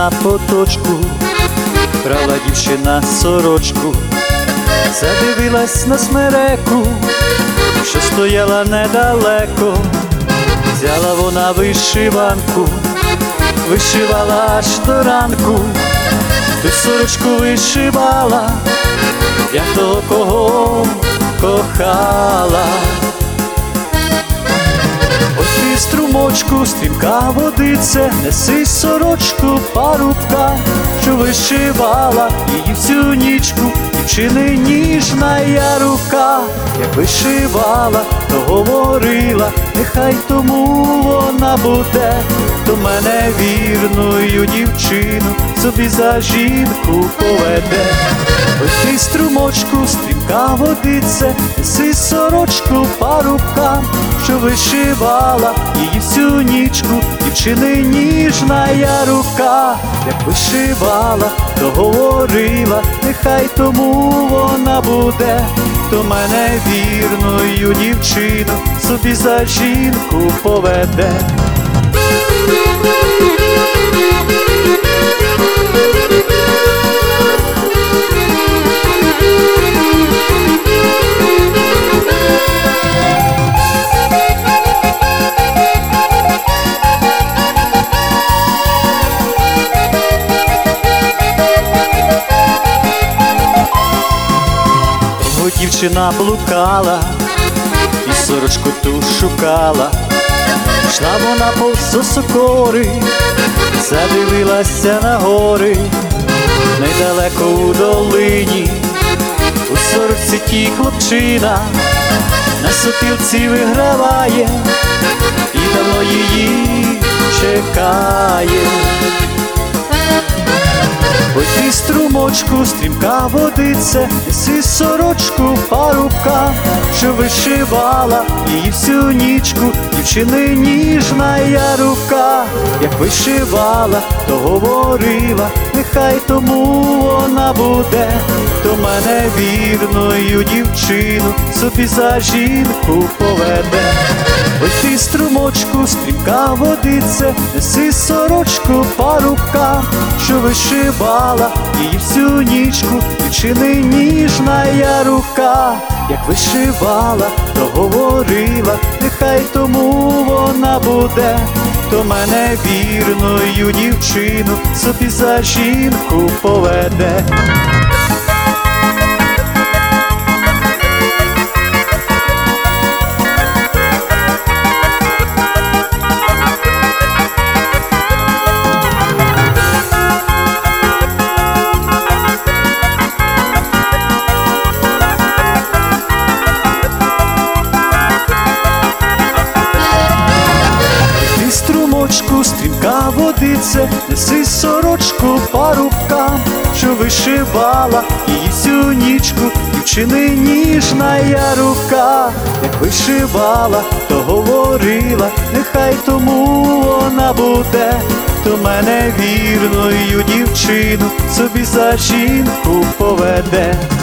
на поточку, прала дівчина сорочку, задивилась на смереку, що стояла недалеко. Взяла вона вишиванку, вишивала аж до ранку, ту сорочку вишивала для того, кого кохала. Ось ти, струмочку, стрімка водице, неси сорочку парубка, що вишивала її всю нічку, дівчини ніжна я рука. Як вишивала, то говорила, нехай тому вона буде до мене вірною дівчину собі за жінку поведе. Ось ти, струмочку, стрімка водице, неси сорочку парубка, що вишивала її всю нічку, дівчини ніжна я рука. Як вишивала, то говорила, нехай тому вона буде до мене вірною дівчину собі за жінку поведе. Дівчина блукала і сорочку ту шукала, йшла вона повз сокори, задивилася на гори, недалеко у долині, у сорочці ті хлопчина на сопілці виграває і давно її чекає. Ой ти, струмочку, стрімка водице, неси сорочку парубка, що вишивала її всю нічку, дівчини ніжна я рука. Як вишивала, то говорила, нехай тому вона буде до мене вірною дівчину собі за жінку поведе. Ой ти, струмочку, стрімка водице, неси сорочку парубка, що вишивала її всю нічку, дівчини ніжна я рука. Як вишивала, то говорила, нехай тому вона буде до мене вірною дівчину собі за жінку поведе. Стрімка водице, неси сорочку парубка, що вишивала її всю нічку, дівчини ніжна я рука. Як вишивала, то говорила, нехай тому вона буде до мене вірною дівчину собі за жінку поведе.